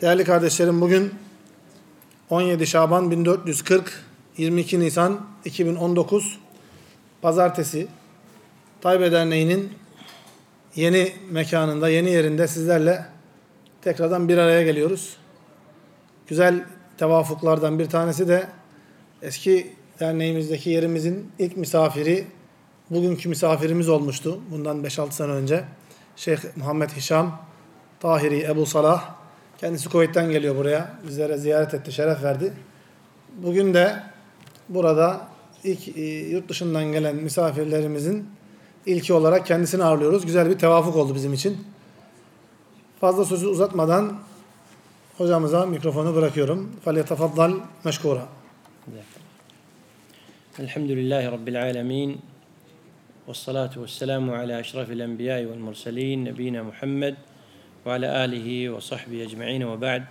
Değerli kardeşlerim, bugün 17 Şaban 1440, 22 Nisan 2019 Pazartesi. Taybe Derneği'nin yeni mekanında, yeni yerinde sizlerle tekrardan bir araya geliyoruz. Güzel tevafuklardan bir tanesi de eski derneğimizdeki yerimizin ilk misafiri, bugünkü misafirimiz olmuştu. Bundan 5-6 sene önce. Şeyh Muhammed Hişam Tahiri Ebu Salah. Kendisi Kuveyt'ten geliyor buraya. Bizlere ziyaret etti, şeref verdi. Bugün de burada ilk yurt dışından gelen misafirlerimizin ilki olarak kendisini ağırlıyoruz. Güzel bir tevafuk oldu bizim için. Fazla sözü uzatmadan hocamıza mikrofonu bırakıyorum. فَلْيَتَفَضَّلْ مَشْكُورًا. Elhamdülillahi Rabbil alemin. Vessalatu vesselamu ala eşrafil enbiyai vel murselin. Nebina Muhammed ve ala alihi ve sahbihi ecma'in ve ba'd.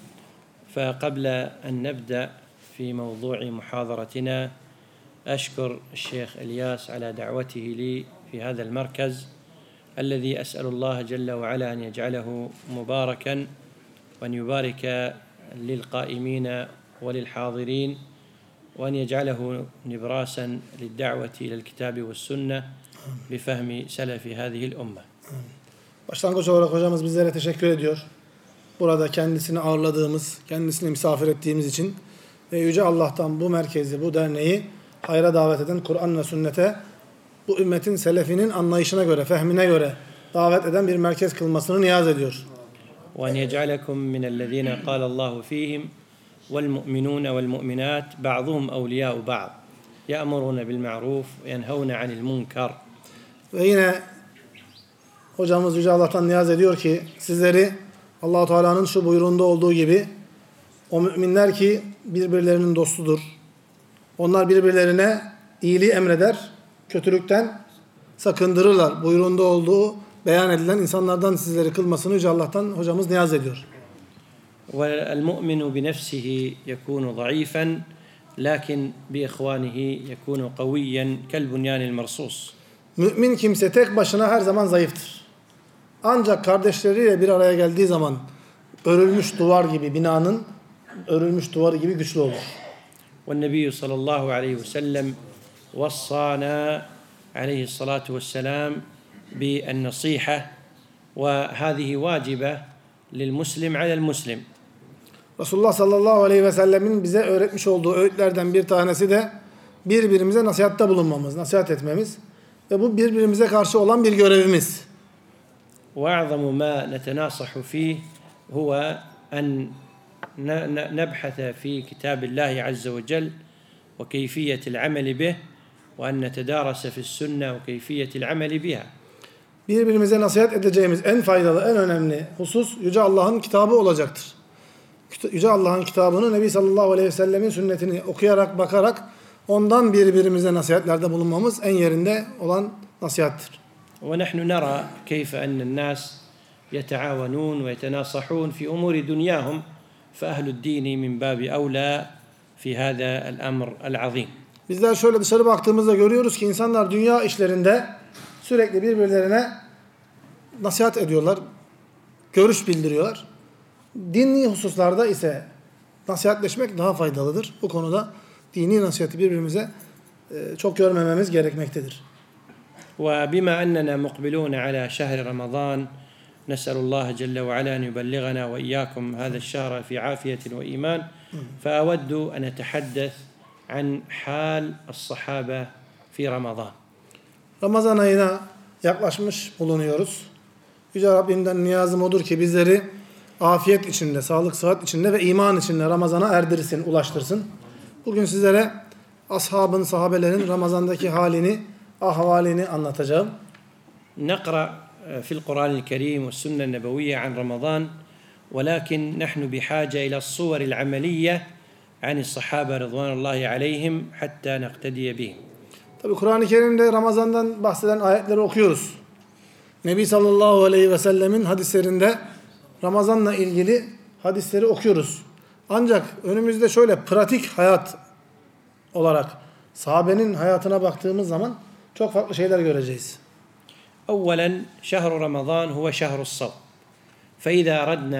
فقبل أن نبدأ في موضوع محاضرتنا أشكر الشيخ إلياس على دعوته لي في هذا المركز الذي أسأل الله جل وعلا أن يجعله مباركا وأن يبارك للقائمين وللحاضرين وأن يجعله نبراسا للدعوة إلى الكتاب والسنة بفهم سلف هذه الأمة. Başlangıç olarak hocamız bizlere teşekkür ediyor. Burada kendisini ağırladığımız, kendisini misafir ettiğimiz için ve Yüce Allah'tan bu merkezi, bu derneği hayra davet eden, Kur'an ve sünnete bu ümmetin selefinin anlayışına göre, fehmine göre davet eden bir merkez kılmasını niyaz ediyor. وأن يجعلكم من الذين قال الله فيهم والمؤمنون والمؤمنات بعضهم أولياء بعض يأمرون بالمعروف وينهون عن المنكر. Ve yine hocamız Yüce Allah'tan niyaz ediyor ki sizleri Allah-u Teala'nın şu buyruğunda olduğu gibi o müminler ki birbirlerinin dostudur. Onlar birbirlerine iyiliği emreder, kötülükten sakındırırlar. Buyruğunda olduğu beyan edilen insanlardan sizleri kılmasını Yüce Allah'tan hocamız niyaz ediyor. والمؤمن بنفسه يكون ضعيفا لكن بإخوانه يكون قويا كالبنيان المرصوص. Mümin kimse tek başına her zaman zayıftır. Ancak kardeşleriyle bir araya geldiği zaman örülmüş duvar gibi, binanın örülmüş duvarı gibi güçlü olur. والنبي صلى الله عليه وسلم وصانا عليه الصلاة والسلام بالنصيحة وهذه واجبة للمسلم على المسلم. Resulullah sallallahu aleyhi ve sellemin bize öğretmiş olduğu öğütlerden bir tanesi de birbirimize nasihatta bulunmamız, nasihat etmemiz ve bu birbirimize karşı olan bir görevimiz. وأعظم ما نتناصح فيه هو أن نبحث في كتاب الله عز وجل وكيفية العمل به وأن نتدارس في السنة وكيفية العمل بها. Birbirimize nasihat edeceğimiz en faydalı, en önemli husus Yüce Allah'ın kitabı olacaktır. Yüce Allah'ın kitabını, Nebi sallallahu aleyhi ve sellemin sünnetini okuyarak, bakarak ondan birbirimize nasihatlerde bulunmamız en yerinde olan nasihattir. ونحن نرى كيف أن الناس يتعاونون ويتناصحون في أمور دنياهم فأهل الدين من باب أولى في هذا الأمر العظيم. Bizler şöyle dışarı baktığımızda görüyoruz ki insanlar dünya işlerinde sürekli birbirlerine nasihat ediyorlar, görüş bildiriyorlar. Dini hususlarda ise nasihatleşmek daha faydalıdır. Bu konuda dini nasihati birbirimize çok görmememiz gerekmektedir. وبما أننا مقبلون على شهر رمضان نسأل الله جل وعلا أن يبلغنا وإياكم هذا الشهر في عافية وإيمان فأود أن أتحدث عن حال الصحابة في رمضان. Ramazan ayına yaklaşmış bulunuyoruz. Yüce Rabbimden niyazım odur ki bizleri afiyet içinde, sağlık, sıhhat içinde ve iman içinde Ramazan'a erdirsin, ulaştırsın. Bugün sizlere ashabın, sahabelerin Ramazan'daki halini, ahvalini anlatacağım. نقرأ في القرآن الكريم والسنة النبوية عن رمضان ولكن نحن بحاجة إلى الصور العملية عن الصحابة رضوان الله عليهم حتى نقتدي بهم. Tabi Kur'an-ı Kerim'de Ramazan'dan bahseden ayetleri okuyoruz. Nebi sallallahu aleyhi ve sellemin hadislerinde Ramazan'la ilgili hadisleri okuyoruz. Ancak önümüzde şöyle pratik hayat olarak sahabenin hayatına baktığımız zaman çok farklı şeyler göreceğiz. أولا شهر رمضان هو شهر الصوم فإذا أردنا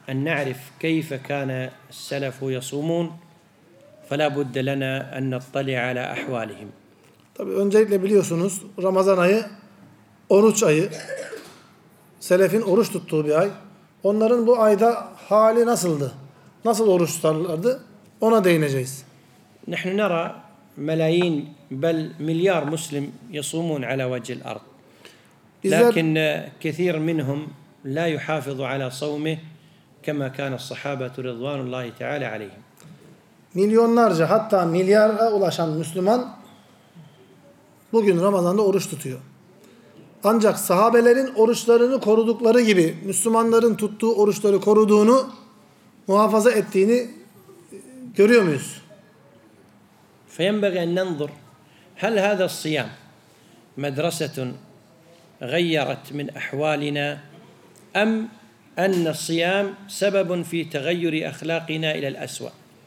أن نعرف كيف كان السلف يصومون فلا بد لنا أن نطلع على أحوالهم. Tabii öncelikle biliyorsunuz Ramazan ayı oruç ayı. Selefin oruç tuttuğu bir ay. Onların bu ayda hali nasıldı? Nasıl oruç tutarlardı? Ona değineceğiz. نحن نرى ملايين بل مليار مسلم يصومون على وجه الأرض. لكن كثير منهم لا يحافظ على صومه كما كان الصحابة رضوان الله تعالى عليهم. Milyonlarca hatta milyara ulaşan Müslüman bugün Ramazan'da oruç tutuyor. Ancak sahabelerin oruçlarını korudukları gibi Müslümanların tuttuğu oruçları koruduğunu, muhafaza ettiğini görüyor muyuz? فينبغي أن ننظر هل هذا الصيام مدرسة غيرت من أحوالنا أم أن الصيام سبب في تغير أخلاقنا إلى الأسوأ.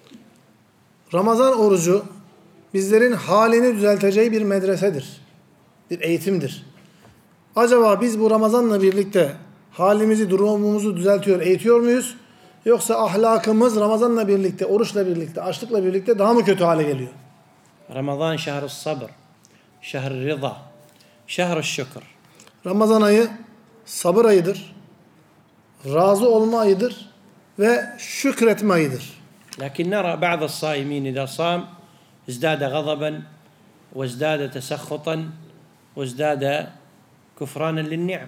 Ramazan orucu bizlerin halini düzelteceği bir medresedir. Bir eğitimdir. Acaba biz bu Ramazan'la birlikte halimizi, durumumuzu düzeltiyor, eğitiyor muyuz? Yoksa ahlakımız Ramazan'la birlikte, oruçla birlikte, açlıkla birlikte daha mı kötü hale geliyor? Ramazan şehr-i sabr, şehr-i rıza, şehr-i şükür. Ramazan ayı sabır ayıdır, razı olma ayıdır ve şükretme ayıdır. لكن نرى بعض الصائمين إذا صام ازداد غضبا وازداد تسخطا وازداد كفرانا للنعم.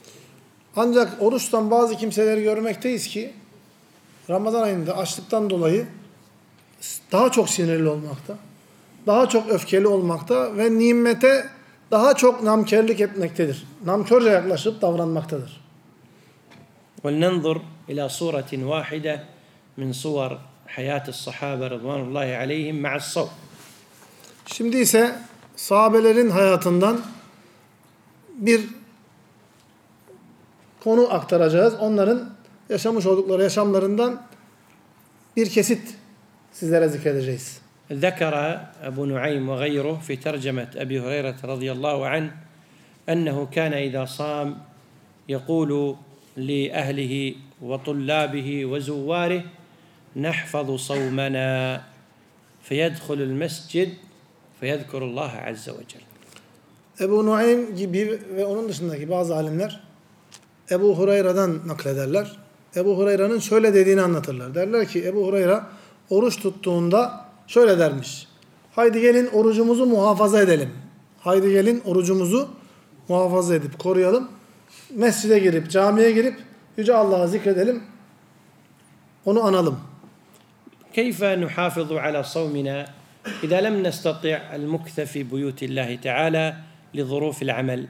Ancak oruçtan bazı kimseleri görmekteyiz ki Ramazan ayında açlıktan dolayı daha çok sinirli olmakta, daha çok öfkeli olmakta ve nimete daha çok namkörlük etmektedir. Namkörce yaklaşıp davranmaktadır. ولننظر إلى صورة واحدة من صور حياة الصحابة رضوان الله عليهم مع الصوم. Şimdi ise sahabelerin hayatından bir konu aktaracağız. Onların yaşamış oldukları yaşamlarından bir kesit sizlere zikredeceğiz. ذكر أبو نعيم وغيره في ترجمة أبي هريرة رضي الله عنه أنه كان إذا صام يقول لأهله وطلابه وزواره نحفظ صومنا فيدخل المسجد فيذكر الله عز وجل. Ebu Nuaym gibi ve onun dışındaki bazı alimler Ebu Hureyre'den naklederler. Ebu Hureyre'nin şöyle dediğini anlatırlar. Derler ki Ebu Hureyre oruç tuttuğunda şöyle dermiş. Haydi gelin orucumuzu muhafaza edelim. Haydi gelin orucumuzu muhafaza edip koruyalım. Mescide girip, camiye girip Yüce Allah'ı zikredelim. Onu analım. كيف نحافظ على صومنا إذا لم نستطع المكث في بيوت الله تعالى لظروف العمل؟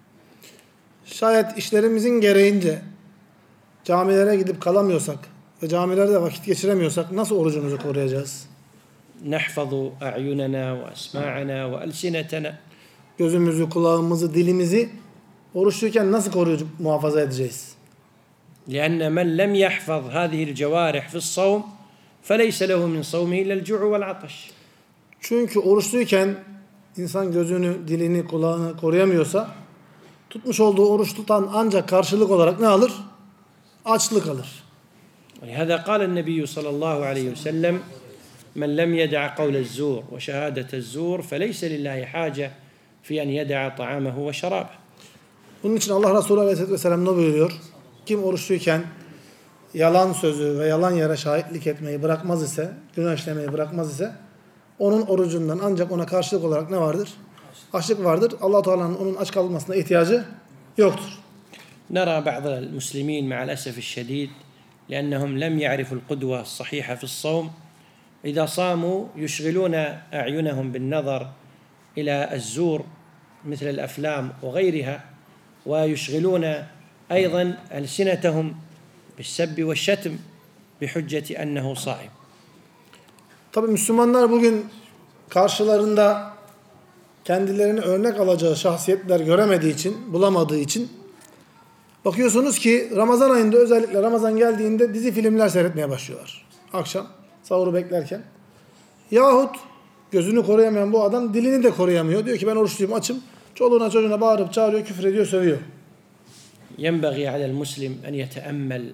Şayet işlerimizin gereğince camilere gidip kalamıyorsak ve camilerde vakit geçiremiyorsak nasıl orucumuzu koruyacağız? نحفظ أعيننا وأسماعنا وألسنتنا. Gözümüzü, kulağımızı, dilimizi oruçluyken nasıl koruyup muhafaza edeceğiz? لأن من لم يحفظ هذه الجوارح في الصوم فليس له من صومه إلا الجوع والعطش. Çünkü oruçluyken insan gözünü, dilini, kulağını koruyamıyorsa tutmuş olduğu oruç tutan ancak karşılık olarak ne alır? Açlık alır. ولهذا قال النبي صلى الله عليه وسلم من لم يدع قول الزور وشهادة الزور فليس لله حاجة في أن يدع طعامه وشرابه. Bunun için Allah Resulü Aleyhisselatü Vesselam ne buyuruyor? Kim oruçluyken yalan sözü ve yalan yere şahitlik etmeyi bırakmaz ise, günah işlemeyi bırakmaz ise onun orucundan ancak ona karşılık olarak ne vardır? Açlık vardır. Allah Teala'nın onun aç kalmasına ihtiyacı yoktur. نرى بعض المسلمين مع الأسف الشديد لأنهم لم يعرفوا القدوة الصحيحة في الصوم إذا صاموا يشغلون أعينهم بالنظر إلى الزور مثل الأفلام وغيرها ويشغلون أيضا ألسنتهم بالسب والشتم بحجة أنه صائم. Tabii Müslümanlar bugün karşılarında kendilerini örnek alacağı şahsiyetler göremediği için, bulamadığı için bakıyorsunuz ki Ramazan ayında özellikle Ramazan geldiğinde dizi filmler seyretmeye başlıyorlar. Akşam sahuru beklerken. Yahut gözünü koruyamayan bu adam dilini de koruyamıyor. Diyor ki ben oruçluyum, açım. Çoluğuna çocuğuna bağırıp çağırıyor, küfür ediyor, sövüyor. ينبغي على المسلم أن يتأمل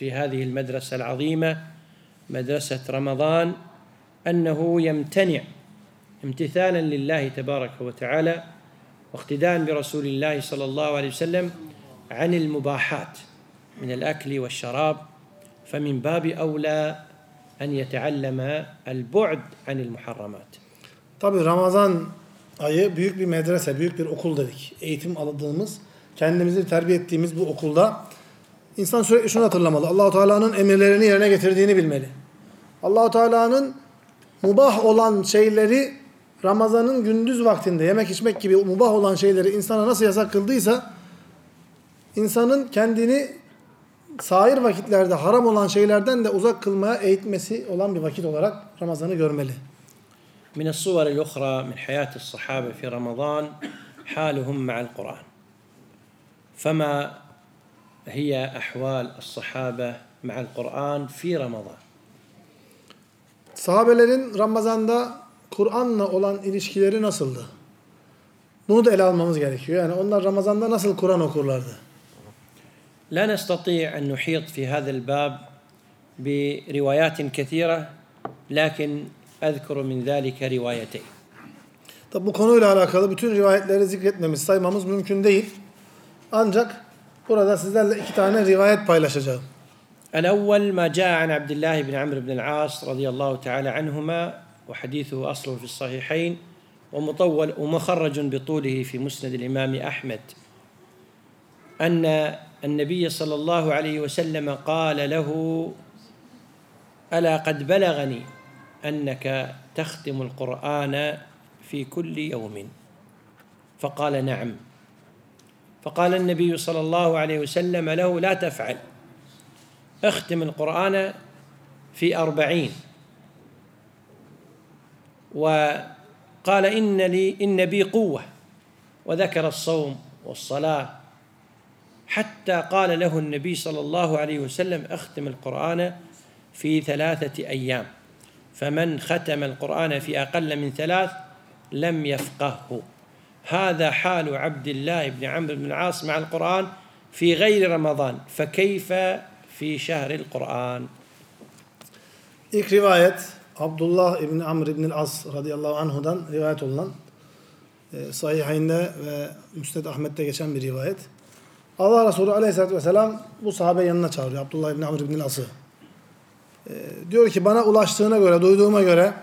في هذه المدرسة العظيمة مدرسة رمضان أنه يمتنع امتثالا لله تبارك وتعالى واقتداء برسول الله صلى الله عليه وسلم عن المباحات من الأكل والشراب فمن باب أولى أن يتعلم البعد عن المحرمات. Tabi Ramazan ayı büyük bir medrese, büyük bir okul dedik. Eğitim aldığımız, kendimizi terbiye ettiğimiz bu okulda insan sürekli şunu hatırlamalı. Allah-u Teala'nın emirlerini yerine getirdiğini bilmeli. Allah-u Teala'nın mubah olan şeyleri Ramazan'ın gündüz vaktinde yemek içmek gibi mubah olan şeyleri insana nasıl yasak kıldıysa insanın kendini sair vakitlerde haram olan şeylerden de uzak kılmaya eğitmesi olan bir vakit olarak Ramazan'ı görmeli. من الصور الأخرى من حياة الصحابة في رمضان حالهم مع القرآن. فما هي أحوال الصحابة مع القرآن في رمضان؟ Sahabelerin Ramazan'da Kur'an'la olan ilişkileri nasıldı? Bunu da ele almamız gerekiyor. Yani onlar Ramazan'da nasıl Kur'an okurlardı? لا نستطيع أن نحيط في هذا الباب بروايات كثيرة لكن أذكر من ذلك روايتين. Tabi bu konuyla alakalı bütün rivayetleri zikretmemiz, saymamız mümkün değil. Ancak burada sizlerle iki tane rivayet paylaşacağım. الأول ما جاء عن عبد الله بن عمرو بن العاص رضي الله تعالى عنهما وحديثه أصله في الصحيحين ومطول ومخرج بطوله في مسند الإمام أحمد أن النبي صلى الله عليه وسلم قال له ألا قد بلغني أنك تختم القرآن في كل يوم فقال نعم فقال النبي صلى الله عليه وسلم له لا تفعل اختم القرآن في 40 وقال إن بي قوة وذكر الصوم والصلاة حتى قال له النبي صلى الله عليه وسلم اختم القرآن في 3 أيام فمن ختم القرآن في أقل من 3 لم يفقهه. هذا حال عبد الله بن عمرو بن العاص مع القرآن في غير رمضان فكيف في شهر القرآن؟ İlk rivayet Abdullah İbni Amr İbni As radıyallahu anhudan rivayet olunan Sahihayinde ve Müsned Ahmet'te geçen bir rivayet. Allah Resulü aleyhissalatü vesselam bu sahabe yanına çağırıyor. Abdullah İbni Amr İbni As'ı. Diyor ki bana ulaştığına göre, duyduğuma göre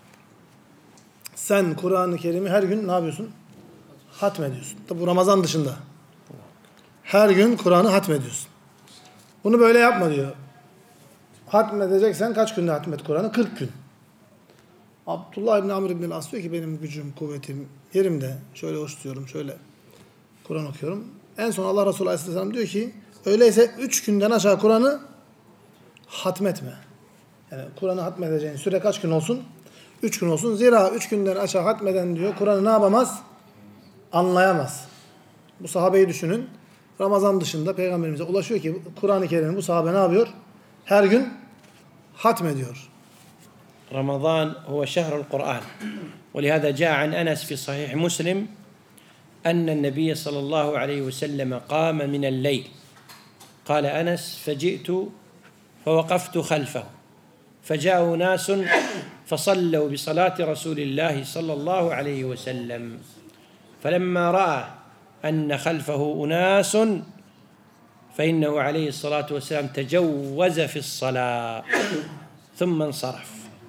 sen Kur'an-ı Kerim'i her gün ne yapıyorsun? Hatmediyorsun. Tabi bu Ramazan dışında. Her gün Kur'an'ı hatmediyorsun. Bunu böyle yapma diyor. Hatmedeceksen kaç günde hatmet Kur'an'ı? 40 gün. Abdullah İbni Amr İbni As diyor ki benim gücüm, kuvvetim yerimde. Şöyle hoş diyorum, şöyle Kur'an okuyorum. En son Allah Resulü Aleyhisselam diyor ki öyleyse 3 günden aşağı Kur'an'ı hatmetme. Yani Kur'an'ı hatmedeceğin süre kaç gün olsun? 3 gün olsun. Zira 3 günden aşağı hatmeden diyor Kur'an'ı ne yapamaz? Anlayamaz. Bu sahabeyi düşünün. Ramazan dışında Peygamberimize ulaşıyor ki Kur'an-ı Kerim'i bu sahabe ne yapıyor? Her gün hatmediyor. رمضان هو شهر القرآن ولهذا جاء عن أنس في صحيح مسلم أن النبي صلى الله عليه وسلم قام من الليل قال أنس فجئت فوقفت خلفه فجاء ناس فصلوا بصلاة رسول الله صلى الله عليه وسلم فلما رأى أن خلفه أناس فإنه عليه الصلاة والسلام تجوز في الصلاة ثم انصرف.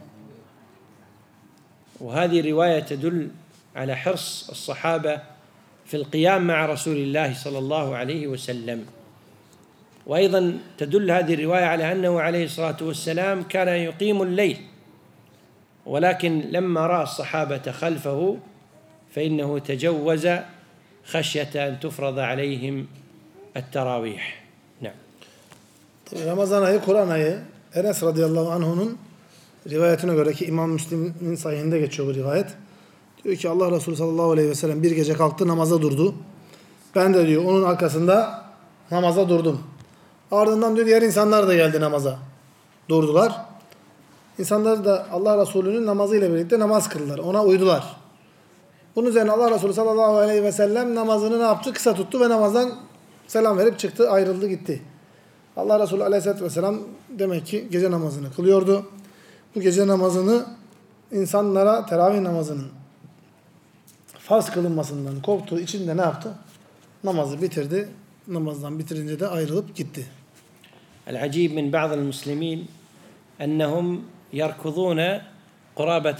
وهذه رواية تدل على حرص الصحابة في القيام مع رسول الله صلى الله عليه وسلم. وأيضا تدل هذه الرواية على أنه عليه الصلاة والسلام كان يقيم الليل ولكن لما رأى الصحابة خلفه فإنه تجوز خشية أن تفرض عليهم التراويح. نعم. Ramazan ayı Kur'an ayı. Enes radıyallahu anh'unun rivayetine göre ki İmam Müslim'in sahihinde geçiyor bu rivayet. Diyor ki Allah Resulü sallallahu aleyhi ve sellem bir gece kalktı namaza durdu. Ben de diyor onun arkasında namaza durdum. Ardından diyor diğer insanlar da geldi namaza. Durdular. İnsanlar da Allah Resulü'nün namazıyla birlikte namaz kıldılar. Ona uydular. Bunun üzerine Allah Resulü sallallahu aleyhi ve sellem namazını ne yaptı? Kısa tuttu ve namazdan selam verip çıktı, ayrıldı gitti. Allah Resulü Aleyhisselatü Vesselam demek ki gece namazını kılıyordu. Bu gece namazını insanlara teravih namazının farz kılınmasından korktuğu için de ne yaptı? Namazı bitirdi. Namazdan bitirince de ayrılıp gitti. العجيب من بعض المسلمين أنهم يركضون قرابة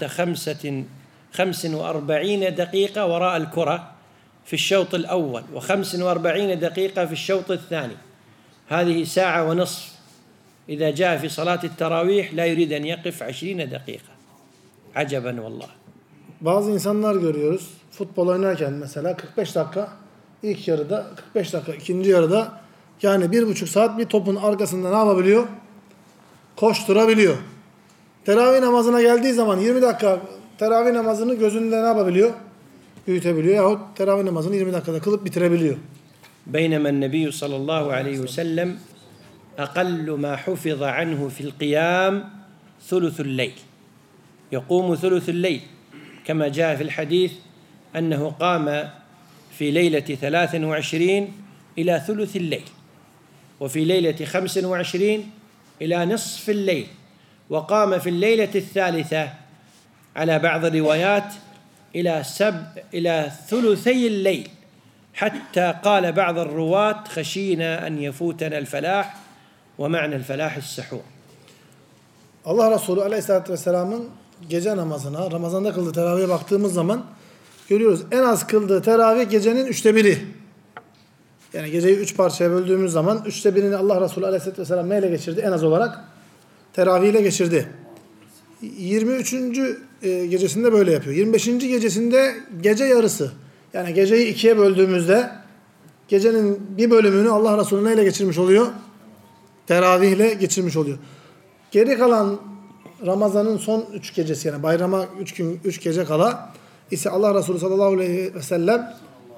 45 دقيقة وراء الكرة في الشوط الأول و45 دقيقة في الشوط الثاني. هذه ساعة ونصف. إذا جاء في صلاة التراويح لا يريد أن يقف 20 دقيقة. عجبا والله. Bazı insanlar görüyoruz. Futbol oynarken mesela 45 dakika ilk yarıda, 45 dakika ikinci yarıda, yani 1,5 saat bir topun arkasında ne yapabiliyor? Koşturabiliyor. Teravih namazına geldiği zaman 20 dakika teravih namazını gözünde ne yapabiliyor? Büyütebiliyor yahut teravih namazını 20 dakikada kılıp bitirebiliyor. بينما النبي صلى الله عليه وسلم أقل ما حفظ عنه في القيام ثلث الليل. يقوم ثلث الليل كما جاء في الحديث أنه قام في ليلة 23 إلى ثلث الليل وفي ليلة 25 إلى نصف الليل وقام في الليلة الثالثة على بعض الروايات إلى ثلثي الليل حتى قال بعض الرواة خشينا أن يفوتنا الفلاح ومعنى الفلاح السحور. Allah Resulü Aleyhisselatü Vesselam'ın gece namazına, Ramazan'da kıldığı teravihe baktığımız zaman görüyoruz. En az kıldığı teravih gecenin 1/3. Yani geceyi 3 parçaya böldüğümüz zaman 1/3'ini Allah Resulü Aleyhisselatü Vesselam neyle geçirdi? En az olarak teravih ile geçirdi. 23. Gecesinde böyle yapıyor. 25. gecesinde gece yarısı. Yani geceyi 2'ye böldüğümüzde gecenin bir bölümünü Allah Resulü neyle geçirmiş oluyor? Teravih ile geçirmiş oluyor. Geri kalan Ramazan'ın son 3 gecesi, yani bayrama 3 gün 3 gece kala ise Allah Resulü sallallahu aleyhi ve sellem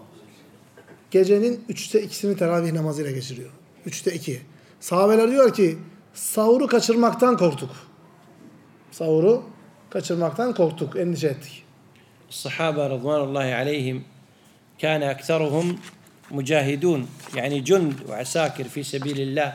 gecenin 3'te 2'sini teravih namazıyla geçiriyor. 3'te 2. Sahabeler diyor ki sahuru kaçırmaktan korktuk. Sahuru kaçırmaktan korktuk, endişe ettik. الصحابة رضوان الله عليهم كان أكثرهم مجاهدون يعني جند وعساكر في سبيل الله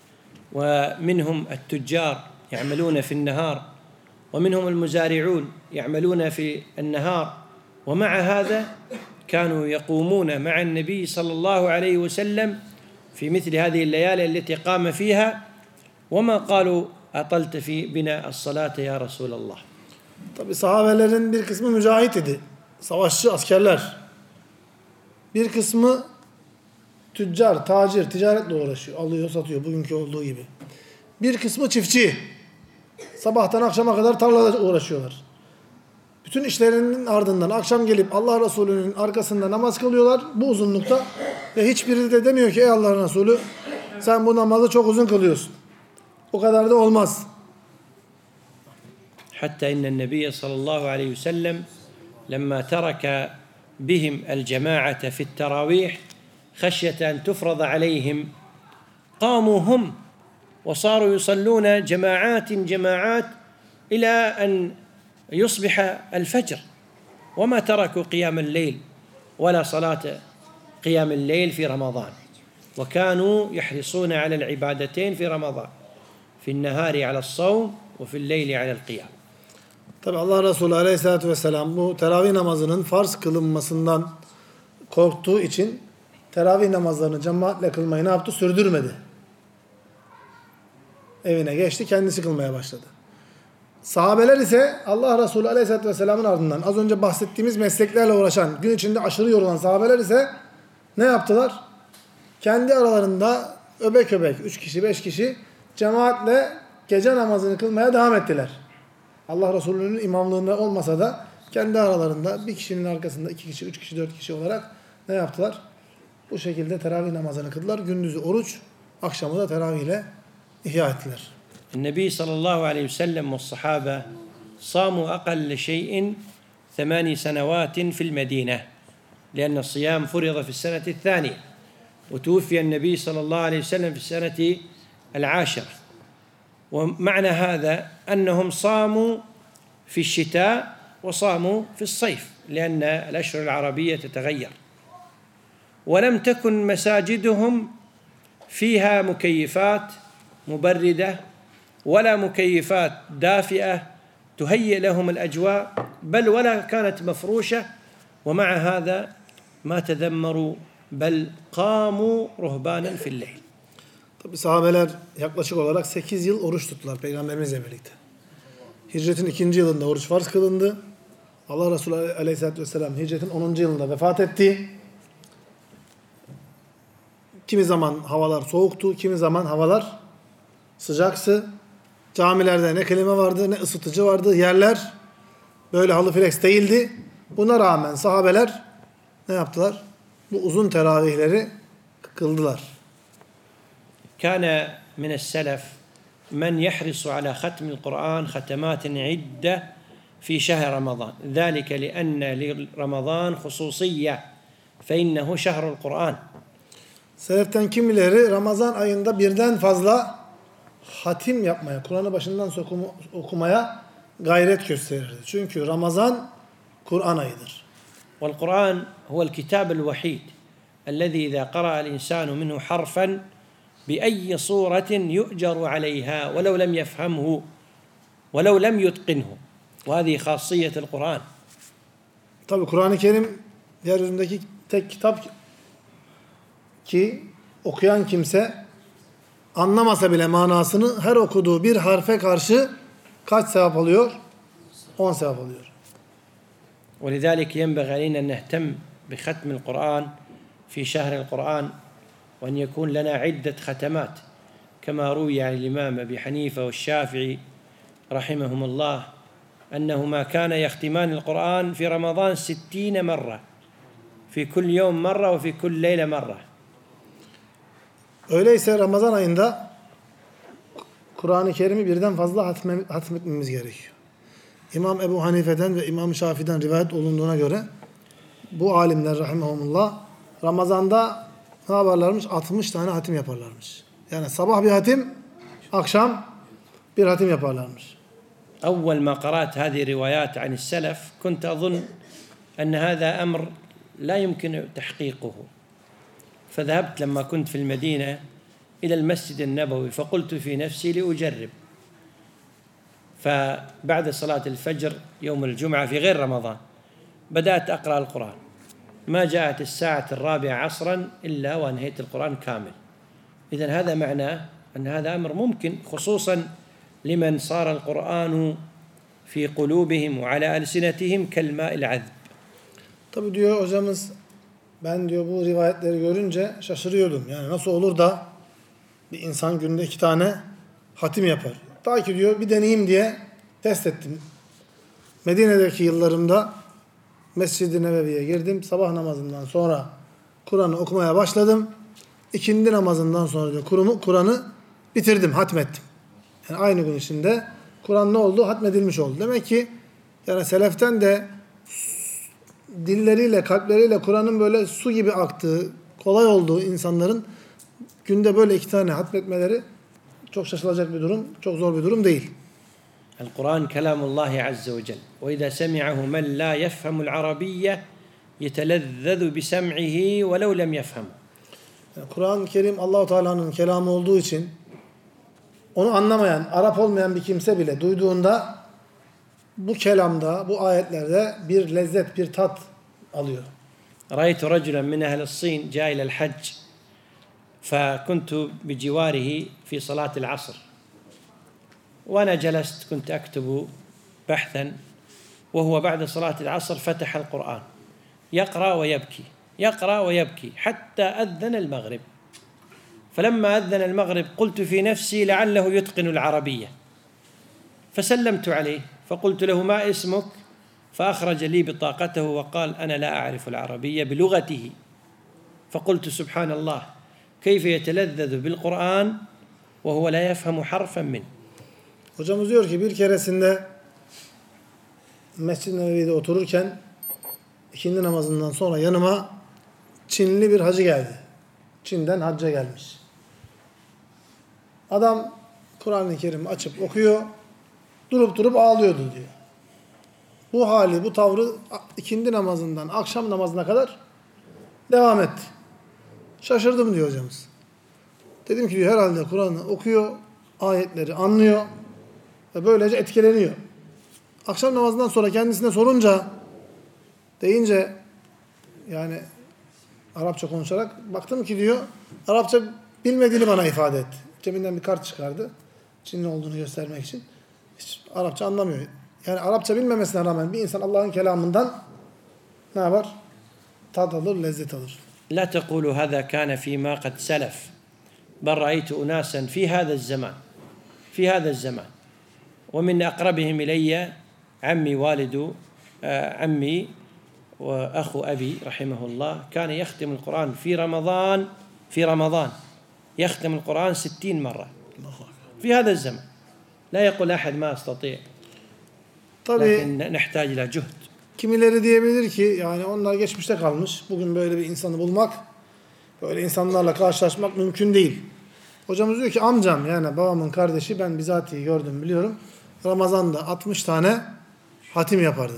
ومنهم التجار يعملون في النهار ومنهم المزارعون يعملون في النهار ومع هذا كانوا يقومون مع النبي صلى الله عليه وسلم في مثل هذه الليالي التي قام فيها وما قالوا أطلت في بنا الصلاة يا رسول الله. Tabi sahabelerin bir kısmı mücahit idi. Savaşçı askerler. Bir kısmı tüccar, tacir, ticaretle uğraşıyor. Alıyor, satıyor bugünkü olduğu gibi. Bir kısmı çiftçi. Sabahtan akşama kadar tarlada uğraşıyorlar. Bütün işlerinin ardından akşam gelip Allah Resulü'nün arkasında namaz kılıyorlar. Bu uzunlukta ve hiçbiri de demiyor ki ey Allah Resulü sen bu namazı çok uzun kılıyorsun. O kadar da olmaz. حتى إن النبي صلى الله عليه وسلم لما ترك بهم الجماعة في التراويح خشية أن تفرض عليهم قاموا هم وصاروا يصلون جماعات إلى أن يصبح الفجر وما تركوا قيام الليل ولا صلاة قيام الليل في رمضان وكانوا يحرصون على العبادتين في رمضان في النهار على الصوم وفي الليل على القيام. Tabi Allah Resulü Aleyhisselatü Vesselam bu teravih namazının farz kılınmasından korktuğu için teravih namazlarını cemaatle kılmayı ne yaptı? Sürdürmedi. Evine geçti, kendisi kılmaya başladı. Sahabeler ise Allah Resulü Aleyhisselatü Vesselam'ın ardından az önce bahsettiğimiz mesleklerle uğraşan, gün içinde aşırı yorulan sahabeler ise ne yaptılar? Kendi aralarında öbek öbek 3 kişi 5 kişi cemaatle gece namazını kılmaya devam ettiler. Allah Resulü'nün imamlığında olmasa da kendi aralarında bir kişinin arkasında 2 kişi, 3 kişi, 4 kişi olarak ne yaptılar? Bu şekilde teravih namazını kıldılar. Gündüzü oruç, akşamı da teravihle ihya ettiler. النبي صلى الله عليه وسلم والصحابة صاموا أقل شيء 8 سنوات في المدينة لأن الصيام فرض في السنة الثانية وتوفي النبي صلى الله عليه وسلم في السنة 10. ومعنى هذا أنهم صاموا في الشتاء وصاموا في الصيف لأن الأشهر العربية تتغير ولم تكن مساجدهم فيها مكيفات مبردة ولا مكيفات دافئة تهيئ لهم الأجواء بل ولا كانت مفروشة ومع هذا ما تذمروا بل قاموا رهبانا في الليل. Tabi sahabeler yaklaşık olarak 8 yıl oruç tuttular Peygamberimizle birlikte. Hicretin 2. yılında oruç farz kılındı. Allah Resulü Aleyhisselatü Vesselam hicretin 10. yılında vefat etti. Kimi zaman havalar soğuktu, kimi zaman havalar sıcaksı. Camilerde ne klima vardı, ne ısıtıcı vardı. Yerler böyle halı flex değildi. Buna rağmen sahabeler ne yaptılar? Bu uzun teravihleri kıldılar. كان من السلف من يحرص على ختم القرآن ختمات عدة في شهر رمضان ذلك لأن لرمضان خصوصية فإنه شهر القرآن. Seleften kimileri Ramazan ayında birden fazla hatim yapmaya, Kur'an'ı başından okumaya gayret gösterirdi. Çünkü Ramazan Kur'an ayıdır. والقرآن هو الكتاب الوحيد الذي إذا قرأ الإنسان منه حرفا بأي صورة يؤجر عليها ولو لم يفهمه ولو لم يتقنه وهذه خاصية القرآن. Tabi Kur'an-ı Kerim yeryüzündeki tek kitap ki okuyan kimse anlamasa bile manasını her okuduğu bir harfe karşı kaç sevap alıyor? 10 sevap alıyor. ولذلك ينبغي علينا أن نهتم بختم القرآن في شهر القرآن وأن يكون لنا عدة ختمات كما روي عن الإمام أبي حنيفة والشافعي رحمهم الله أنهما كان يختمان القرآن في رمضان 60 مرة في كل يوم مرة وفي كل ليلة مرة. Öyleyse Ramazan ayında Kur'an-ı Kerim'i birden fazla hatmetmemiz gerekiyor. İmam Ebu Hanife'den ve İmam Şafii'den rivayet olunduğuna göre bu alimler rahimehumullah Ramazan'da ne yaparlarmış? 60 tane hatim yaparlarmış. Yani sabah bir hatim, akşam bir hatim yaparlarmış. أول ما قرأت هذه الروايات عن السلف كنت أظن أن هذا أمر لا يمكن تحقيقه فذهبت لما كنت في المدينة إلى المسجد النبوي فقلت في نفسي لأجرب فبعد صلاة الفجر يوم الجمعة في غير رمضان بدأت أقرأ القرآن ما جاءت الساعة 4 عصرا إلا وأنهيت القرآن كامل. إذن هذا معناه أن هذا أمر ممكن خصوصا لمن صار القرآن في قلوبهم وعلى ألسنتهم كالماء العذب. Tabi diyor hocamız ben diyor bu rivayetleri görünce şaşırıyordum. Yani nasıl olur da bir insan günde 2 tane hatim yapar. Ta ki diyor bir deneyeyim diye test ettim. Medine'deki yıllarımda Mescid-i Nebevi'ye girdim. Sabah namazından sonra Kur'an'ı okumaya başladım. İkindi namazından sonra diyor Kur'an'ı bitirdim, hatmettim. Yani aynı gün içinde Kur'an ne oldu? Hatmedilmiş oldu. Demek ki yani seleften de dilleriyle, kalpleriyle Kur'an'ın böyle su gibi aktığı, kolay olduğu insanların günde böyle 2 tane hatmetmeleri çok şaşılacak bir durum, çok zor bir durum değil. القرآن كلام الله عز وجل وإذا سمعه من لا يفهم العربية يتلذذ بسمعه ولو لم يفهمه. Yani Kur'an-ı Kerim Allah-u Teala'nın kelamı olduğu için onu anlamayan, Arap olmayan bir kimse bile duyduğunda bu kelamda, bu ayetlerde bir lezzet, bir tat alıyor. رأيت رجلا من أهل الصين جاء إلى الحج فكنت بجواره في صلاة العصر وأنا جلست كنت أكتب بحثا وهو بعد صلاة العصر فتح القرآن يقرأ ويبكي حتى أذن المغرب فلما أذن المغرب قلت في نفسي لعله يتقن العربية فسلمت عليه فقلت له ما اسمك فأخرج لي بطاقته وقال أنا لا أعرف العربية بلغته فقلت سبحان الله كيف يتلذذ بالقرآن وهو لا يفهم حرفا منه. Hocamız diyor ki bir keresinde Mescid-i Nebevi'de otururken ikindi namazından sonra yanıma Çinli bir hacı geldi. Çin'den hacca gelmiş. Adam Kur'an-ı Kerim'i açıp okuyor, durup ağlıyordu diyor. Bu hali, bu tavrı ikindi namazından akşam namazına kadar devam etti. Şaşırdım diyor hocamız. Dedim ki diyor, herhalde Kur'an'ı okuyor, ayetleri anlıyor ve böylece etkileniyor. Akşam namazından sonra kendisine sorunca, deyince yani Arapça konuşarak, baktım ki diyor Arapça bilmediğini bana ifade etti. Cebinden bir kart çıkardı. Çinli olduğunu göstermek için. Hiç Arapça anlamıyor. Yani Arapça bilmemesine rağmen bir insan Allah'ın kelamından ne yapar? Tat alır, lezzet alır. لا تقولوا هذا كان فيما قد سلف بل رأيت أناسا في هذا الزمان ومن أقربهم إلي عمي وأخو أبي رحمه الله كان يختم القرآن في رمضان يختم القرآن 60 مرة في هذا الزمان لا يقول أحد ما أستطيع لكن نحتاج إلى جهد. Kimileri diyebilir ki yani onlar geçmişte kalmış. Bugün böyle bir insanı bulmak, böyle insanlarla karşılaşmak mümkün değil. Hocamız diyor ki amcam, yani babamın kardeşi, ben bizatihi gördüm, biliyorum. Ramazan'da 60 tane hatim yapardı.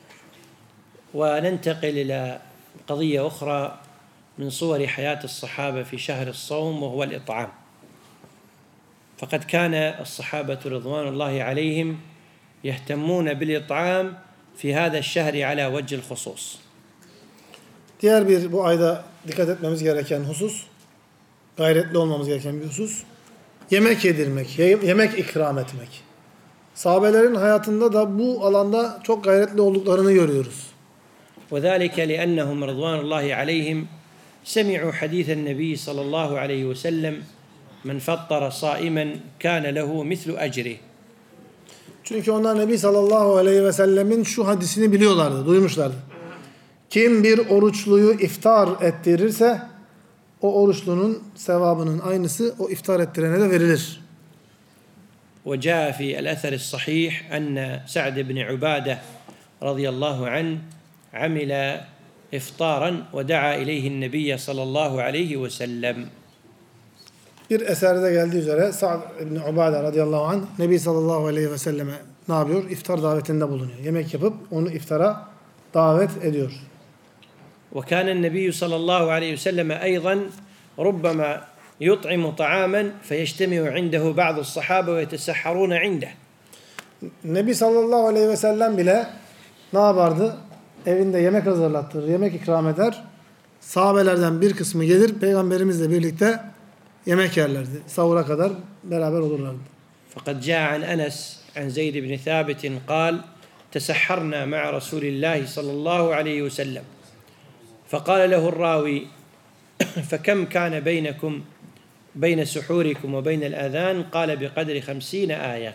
وننتقل إلى قضية أخرى من صور حياة الصحابة في شهر الصوم وهو الإطعام. فقد كان الصحابة رضوان الله عليهم يهتمون بالإطعام في هذا الشهر على وجه الخصوص. Diğer bir bu ayda dikkat etmemiz gereken husus, gayretli olmamız gereken bir husus, yemek yedirmek, yemek ikram etmek. Sahabelerin hayatında da bu alanda çok gayretli olduklarını görüyoruz. وذلك لأنهم رضوان الله عليهم سمعوا حديث النبي صلى الله عليه وسلم من فطر صائما كان له مثل أجره. Çünkü onlar Nebi sallallahu aleyhi ve sellemin şu hadisini biliyorlardı, duymuşlardı. Kim bir oruçluyu iftar ettirirse o oruçlunun sevabının aynısı o iftar ettirene de verilir. وجاء في الأثر الصحيح أن سعد بن عبادة رضي الله عنه عمل إفطارا ودعا إليه النبي صلى الله عليه وسلم. Bir eserde geldiği üzere Sa'd ibn Ubade radıyallahu anh Nebi sallallahu aleyhi ve selleme ne yapıyor? İftar davetinde bulunuyor. Yemek yapıp onu iftara davet ediyor. وكان النبي صلى الله عليه وسلم أيضا ربما يطعم طعاما فيجتمع عنده بعض الصحابة ويتسحرون عنده. Nebi sallallahu aleyhi ve sellem bile ne yapardı? Evinde yemek hazırlattırır, yemek ikram eder. Sahabelerden bir kısmı gelir, peygamberimizle birlikte yemek yerlerdi. Sahura kadar beraber olurlardı. فقد جاء عن أنس عن زيد بن ثابت قال تسحرنا مع رسول الله صلى الله عليه وسلم فقال له الراوي فكم كان بين سحوركم وبين الأذان قال بقدر 50 آية.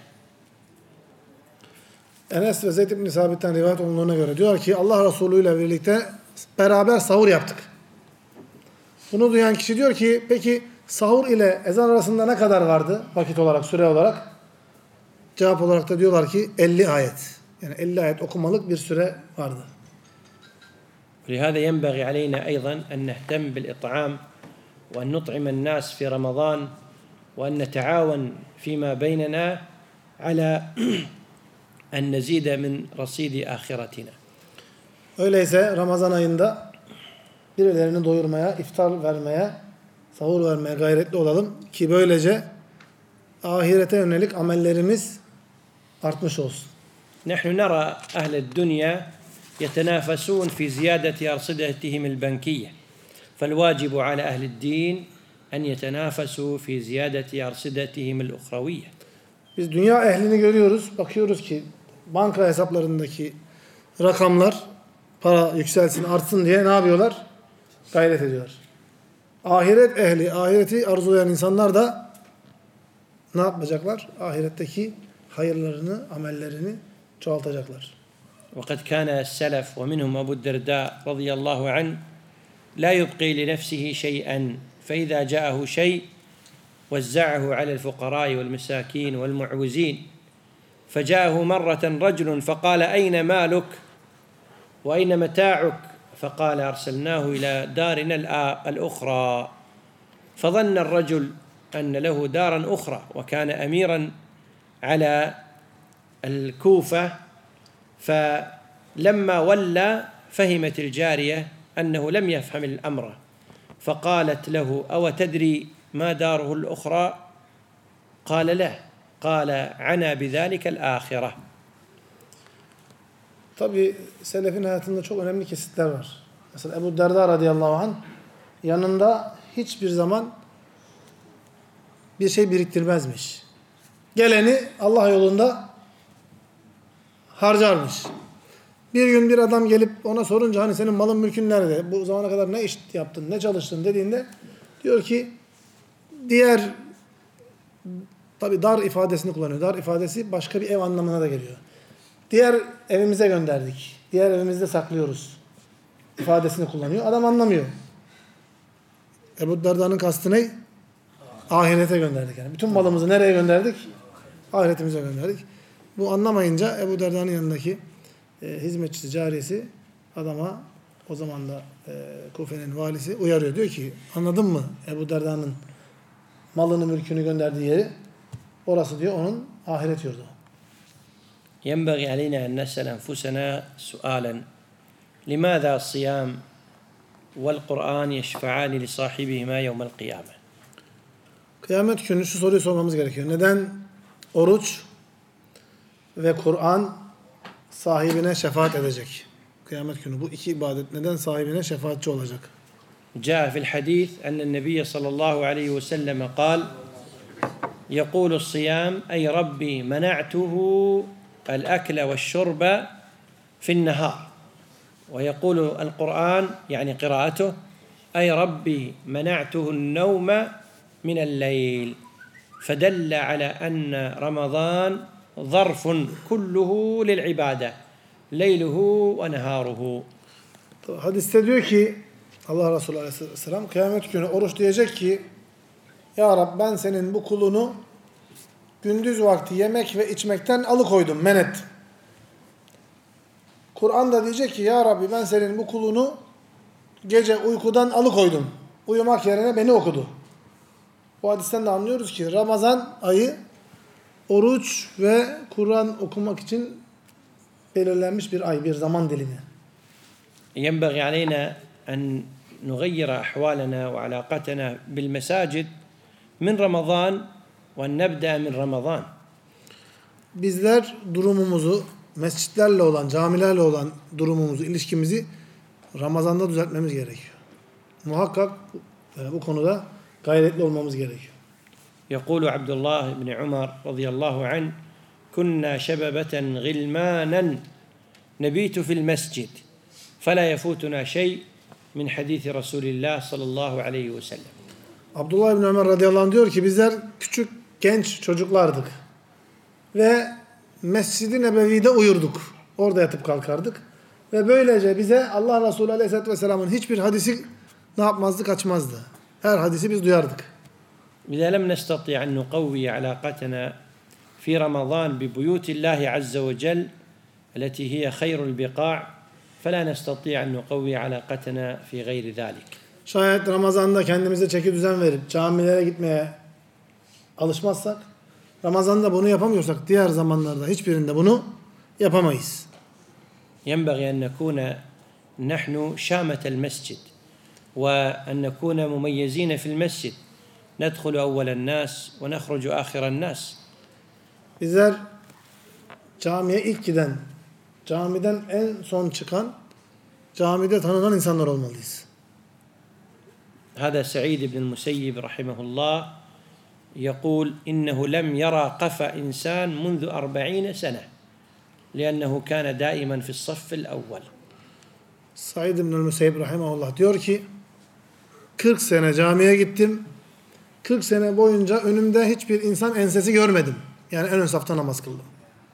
Enes ve Zeyd ibn Sabit'ten rivayet olunduğuna göre diyor ki Allah Resulü ile birlikte beraber sahur yaptık. Bunu duyan kişi diyor ki peki sahur ile ezan arasında ne kadar vardı vakit olarak, süre olarak? Cevap olarak da diyorlar ki 50 ayet. Yani 50 ayet okumalık bir süre vardı. ولهذا ينبغي علينا أيضا أن نهتم بالإطعام وأن نطعم الناس في رمضان وأن نتعاون فيما بيننا على أن نزيد من رصيد آخرتنا. Öyleyse Ramazan ayında birilerini doyurmaya, iftar vermeye, sahur vermeye gayretli olalım ki böylece ahirete yönelik amellerimiz artmış olsun. نحن نرى أهل الدنيا يتنافسون في زيادة أرصدتهم البنكية فالواجب على أهل الدين أن يتنافسوا في زيادة أرصدتهم الأخروية. Biz dünya ehlini görüyoruz, bakıyoruz ki banka hesaplarındaki rakamlar, para yükselsin, artsın diye ne yapıyorlar? Gayret ediyorlar. Ahiret ehli, ahireti arzulayan insanlar da ne yapacaklar? Ahiretteki hayırlarını, amellerini çoğaltacaklar. وقد كان السلف ومنهم أبو الدرداء رضي الله عنه لا يبقي لنفسه شيئا فإذا جاءه شيء وزعه على الفقراء والمساكين والمعوزين فجاءه مرة رجل فقال أين مالك وأين متاعك فقال أرسلناه إلى دارنا الأخرى فظن الرجل أن له دارا أخرى وكان أميرا على الكوفة فلما ولى فهمت الجارية أنه لم يفهم الأمر فقالت له أو تدري ما داره الأخرى قال له قال عنا بذلك الآخرة. Tabi selefin hayatında çok önemli kesitler var. Mesela Ebu Derda radıyallahu anh yanında hiçbir zaman bir şey biriktirmezmiş. Geleni Allah yolunda harcarmış. Bir gün bir adam gelip ona sorunca hani senin malın mülkün nerede? Bu zamana kadar ne iş yaptın, ne çalıştın dediğinde diyor ki diğer tabi dar ifadesini kullanıyor. Dar ifadesi başka bir ev anlamına da geliyor. Diğer evimize gönderdik. Diğer evimizde saklıyoruz ifadesini kullanıyor. Adam anlamıyor. Ebu Derda'nın kastı ne? Ahirete gönderdik. Yani bütün malımızı nereye gönderdik? Ahiretimize gönderdik. Bu anlamayınca Ebu Derda'nın yanındaki hizmetçisi, cariyesi adama o zaman da Kufe'nin valisi uyarıyor. Diyor ki anladın mı Ebu Derda'nın malını mülkünü gönderdiği yeri? Orası diyor onun ahiret yurdu. ينبغي علينا أن نسأل أنفسنا سؤالا لماذا الصيام والقرآن يشفعان لصاحبهما يوم القيامة؟ Kıyamet günü şu soruyu sormamız gerekiyor. Neden oruç ve Kur'an sahibine şefaat edecek? Kıyamet günü bu iki ibadet neden sahibine şefaatçi olacak? جاء في الحديث أن النبي صلى الله عليه وسلم قال يقول الصيام أي ربي منعته الأكل والشرب في النهار ويقول القرآن يعني قراءته أي ربي منعته النوم من الليل فدل على أن رمضان ظرف كله للعبادة ليله ونهاره. Hadiste diyor ki Allah Resulü Aleyhisselam kıyamet günü oruç diyecek ki Ya Rab ben senin bu kulunu gündüz vakti yemek ve içmekten alıkoydum, men ettim. Kur'an da diyecek ki Ya Rabbi ben senin bu kulunu gece uykudan alıkoydum. Uyumak yerine beni okudu. Bu hadisten de anlıyoruz ki Ramazan ayı oruç ve Kur'an okumak için belirlenmiş bir ay, bir zaman dilimi. ينبغي علينا أن نغير أحوالنا وعلاقتنا بالمساجد من رمضان وأن نبدأ من رمضان. Bizler durumumuzu, mescitlerle olan, camilerle olan durumumuzu, ilişkimizi Ramazan'da düzeltmemiz gerekiyor. Muhakkak bu konuda gayretli olmamız gerekiyor. يقول عبد الله بن عمر رضي الله عنه كنا شببة غلمانا نبيت في المسجد فلا يفوتنا شيء من حديث رسول الله صلى الله عليه وسلم. Abdullah ibn Ömer radıyallahu anh diyor ki bizler küçük genç çocuklardık ve Mescid-i Nebevi'de uyurduk. Orada yatıp kalkardık ve böylece bize Allah Resulü aleyhisselatü vesselamın hiçbir hadisi ne yapmazdı, kaçmazdı. Her hadisi biz duyardık. إذا لم نستطيع أن نقوي علاقتنا في رمضان ببيوت الله عز وجل التي هي خير البقاع فلا نستطيع أن نقوي علاقتنا في غير ذلك. Şayet Ramazan'da kendimize çeki düzen verip camilere gitmeye alışmazsak, Ramazan'da bunu yapamıyorsak diğer zamanlarda hiçbirinde bunu yapamayız. ينبغي أن نكون نحن شامة المسجد وأن نكون مميزين في المسجد ندخل أول الناس ونخرج آخر الناس. Bizler camiye ilk giden, camiden en son çıkan, camide tanınan insanlar olmalıyız. هذا سعيد بن المسيب رحمه الله يقول إنه لم يرى قفا إنسان منذ 40 سنة لأنه كان دائما في الصف الأول. Said ibn Müseyyib rahimahullah diyor ki 40 sene camiye gittim. 40 sene boyunca önümde hiçbir insan ensesi görmedim. Yani en ön safta namaz kıldım.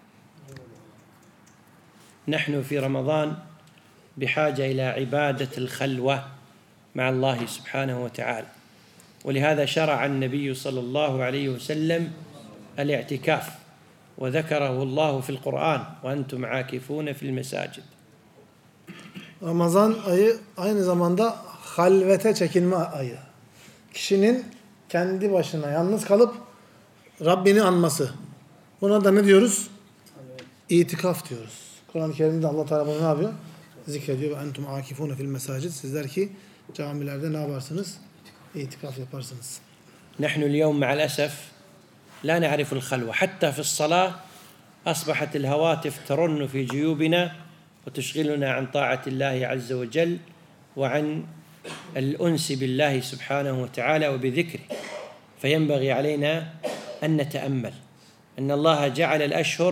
نحن في رمضان بحاجة إلى عبادة الخلوة مع الله سبحانه وتعالى ولهذا شرع النبي صلى الله عليه وسلم الاعتكاف وذكره الله في القرآن وأنتم عاكفون في المساجد. Ramazan ayı aynı zamanda halvete çekilme ayı. Kişinin kendi başına yalnız kalıp Rabbini anması. Buna da ne diyoruz? İtikaf diyoruz. Kur'an-ı Kerim'de Allah Teala bunu ne yapıyor? Zikrediyor. Ve entum akifune fil mesacid. Sizler ki camilerde ne yaparsınız? İtikaf yaparsınız. نحن اليوم مع الأسف لا نعرف الخلوة، حتى في الصلاة أصبحت الهواتف ترن في جيوبنا وتشغلنا عن طاعة الله عز وجل وعن الأنس بالله سبحانه وتعالى وبذكره. فينبغي علينا أن نتأمل أن الله جعل الأشهر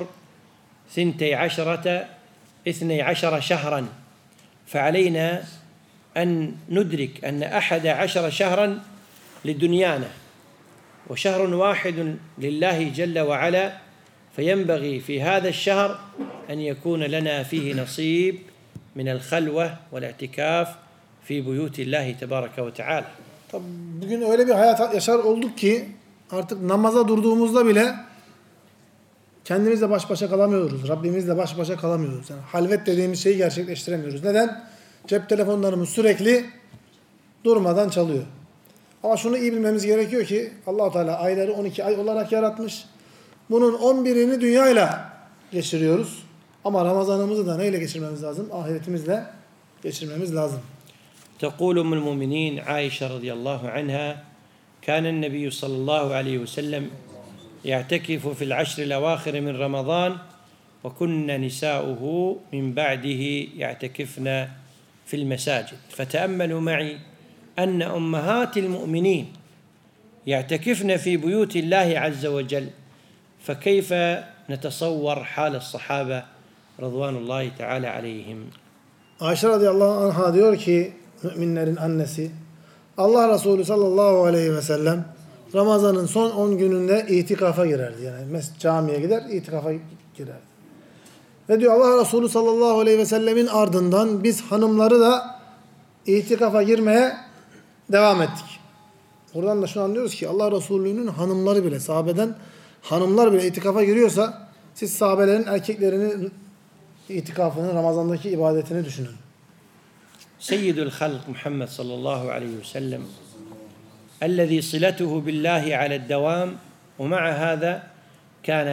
12 شهرا، فعلينا أن ندرك أن 11 شهرا لدنيانا وشهر واحد لله جل وعلا، فينبغي في هذا الشهر أن يكون لنا فيه نصيب من الخلوة والاعتكاف في بيوت الله تبارك وتعالى. Tabii bugün öyle bir hayat yaşar olduk ki artık namaza durduğumuzda bile kendimizle baş başa kalamıyoruz. Rabbimizle baş başa kalamıyoruz. Yani halvet dediğimiz şeyi gerçekleştiremiyoruz. Neden? Cep telefonlarımız sürekli durmadan çalıyor. Ama şunu iyi bilmemiz gerekiyor ki Allah-u Teala ayları 12 ay olarak yaratmış. Bunun 11'ini dünyayla geçiriyoruz. Ama Ramazanımızı da neyle geçirmemiz lazım? Ahiretimizle geçirmemiz lazım. تقول أم المؤمنين عائشة رضي الله عنها: كان النبي صلى الله عليه وسلم يعتكف في العشر الأواخر من رمضان وكن نساؤه من بعده يعتكفن في المساجد. فتأملوا معي أن أمهات المؤمنين يعتكفن في بيوت الله عز وجل، فكيف نتصور حال الصحابة رضوان الله تعالى عليهم؟ Ayşe radıyallahu anha diyor ki, müminlerin annesi, Allah Resulü sallallahu aleyhi ve sellem Ramazan'ın son 10 gününde itikafa girerdi. Yani camiye gider, itikafa girerdi. Ve diyor Allah Resulü sallallahu aleyhi ve sellemin ardından biz hanımları da itikafa girmeye devam ettik. Buradan da şunu anlıyoruz ki Allah Resulü'nün hanımları bile, sahabeden hanımlar bile itikafa giriyorsa siz sahabelerin erkeklerinin itikafını, Ramazan'daki ibadetini düşünün. Seyyidul halk Muhammed sallallahu aleyhi ve sellem الذي صلته بالله على الدوام ومع هذا كان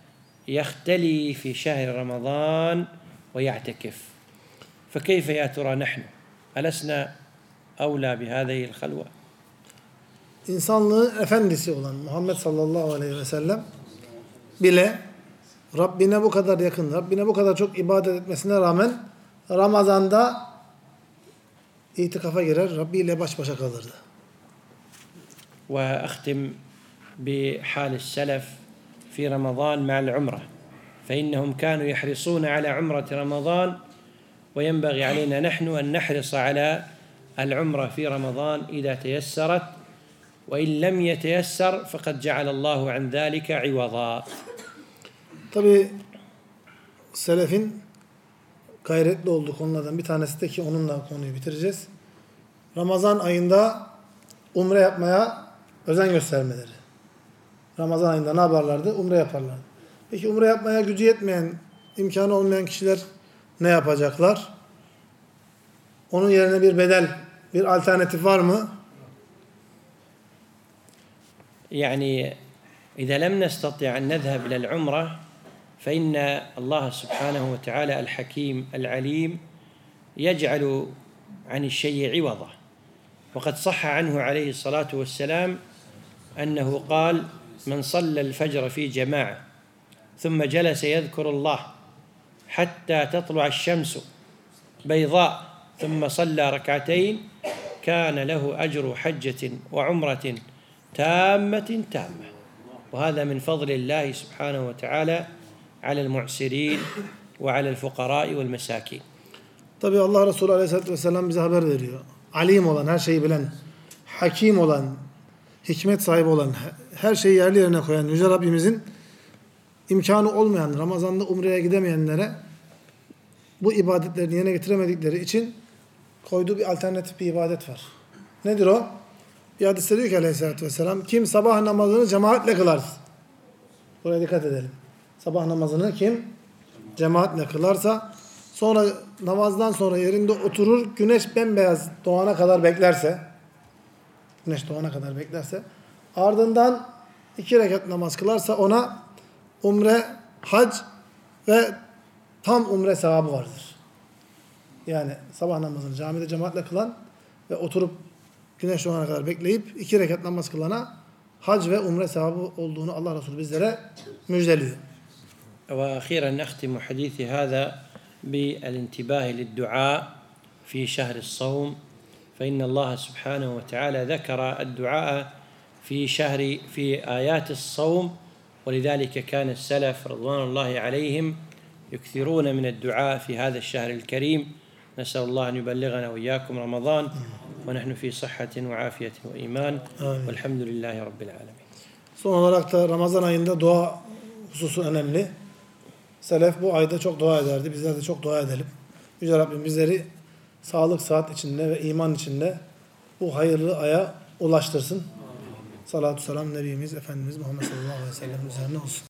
يختلي في شهر رمضان ويعتكف، فكيف يا ترى نحن ألسنا أولى بهذه الخلوة؟ İnsanlığın efendisi olan Muhammed sallallahu aleyhi ve sellem bile Rabbine bu kadar yakın, Rabbine bu kadar çok ibadet etmesine rağmen Ramazan'da itikafa girer, Rabbi ile baş başa kalırdı. وأختم بحال السلف في رمضان مع العمرة، فإنهم كانوا يحرصون على عمرة رمضان، وينبغي علينا نحن أن نحرص على العمرة في رمضان إذا تيسرت، وإن لم يتيسر فقد جعل الله عن ذلك عوضا. Tabi selefin gayretli olduğu konulardan bir tanesi de ki onunla konuyu bitireceğiz. Ramazan ayında umre yapmaya özen göstermeleri. Ramazan ayında ne yaparlardı? Umre yaparlardı. Peki umre yapmaya gücü yetmeyen, imkanı olmayan kişiler ne yapacaklar? Onun yerine bir bedel, bir alternatif var mı? يعني إذا لم نستطع أن نذهب إلى العمرة فإن الله سبحانه وتعالى الحكيم العليم يجعل عن الشيء عوضا، وقد صح عنه عليه الصلاة والسلام أنه قال: من صلى الفجر في جماعة ثم جلس يذكر الله حتى تطلع الشمس بيضاء ثم صلى ركعتين كان له أجر حجة وعمرة تامة تامة. وهذا من فضل الله سبحانه وتعالى على المعسرين وعلى الفقراء والمساكين. Tabi Allah Resulü Aleyhisselatü Vesselam bize haber veriyor. Alim olan, her şeyi bilen, hakim olan, hikmet sahibi olan, her şeyi yerli yerine koyan Yüce Rabbimizin imkanı olmayan, Ramazan'da umreye gidemeyenlere bu ibadetlerini yerine getiremedikleri için koyduğu bir alternatif bir ibadet var. Nedir o? Bir hadiste diyor ki Aleyhisselatü Vesselam, kim sabah namazını cemaatle kılar? Buraya dikkat edelim. Sabah namazını kim cemaatle kılarsa, sonra namazdan sonra yerinde oturur, güneş bembeyaz doğana kadar beklerse, ardından 2 rekat namaz kılarsa ona umre, hac ve tam umre sevabı vardır. Yani sabah namazını camide cemaatle kılan ve oturup güneş doğana kadar bekleyip 2 rekat namaz kılana hac ve umre sevabı olduğunu Allah Resulü bizlere müjdeliyor. وأخيرا نختم حديثي هذا بالانتباه للدعاء في شهر الصوم فإن الله سبحانه وتعالى ذكر الدعاء في آيات الصوم ولذلك كان السلف رضوان الله عليهم يكثرون من الدعاء في هذا الشهر الكريم نسأل الله أن يبلغنا وإياكم رمضان ونحن في صحة وعافية وإيمان والحمد لله رب العالمين. Son olarak da Ramazan ayında dua hususu önemli. Selef bu ayda çok dua ederdi. Bizler de çok dua edelim. Yüce Rabbim bizleri sağlık, sıhhat içinde ve iman içinde bu hayırlı aya ulaştırsın. Salatü selam Nebimiz Efendimiz Muhammed sallallahu aleyhi ve sellem üzerine olsun.